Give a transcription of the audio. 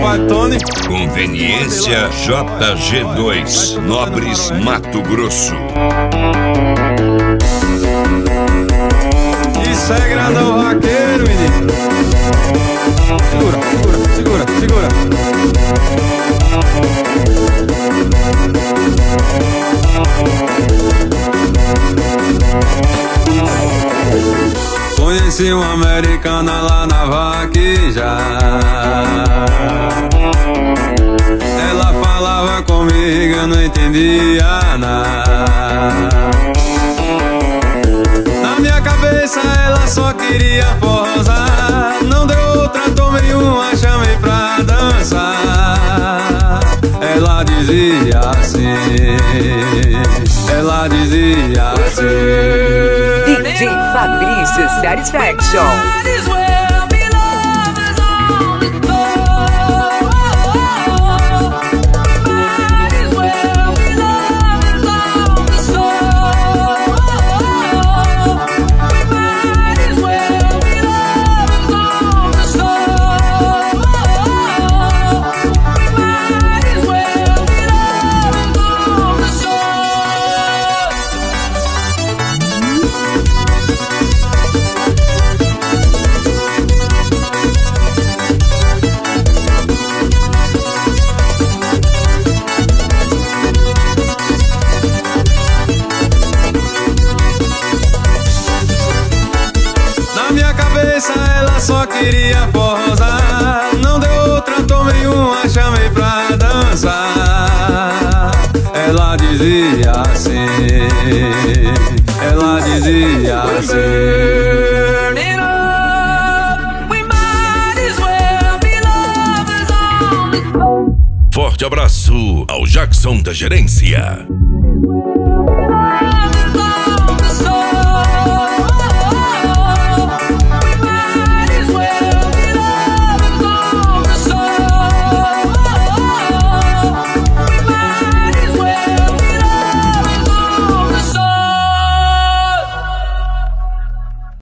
compadre Tony. Conveniência JG2, Nobres, Mato Grosso. Isso é grandão vaqueiro, menino. Segura, segura, segura, segura. Conheci uma americana lá na vaqueja. Ela falava comigo, eu não entendia nada. Na minha cabeça ela só queria forrosar. Não deu outra, tomei uma, chamei pra dançar. Ela dizia assim, ela dizia assim. DJ Fabrício Satisfaction. Ela só queria forrosar. Não deu outra, tomei uma, chamei pra dançar. Ela dizia assim, ela dizia assim. Forte abraço ao Jackson da Gerência.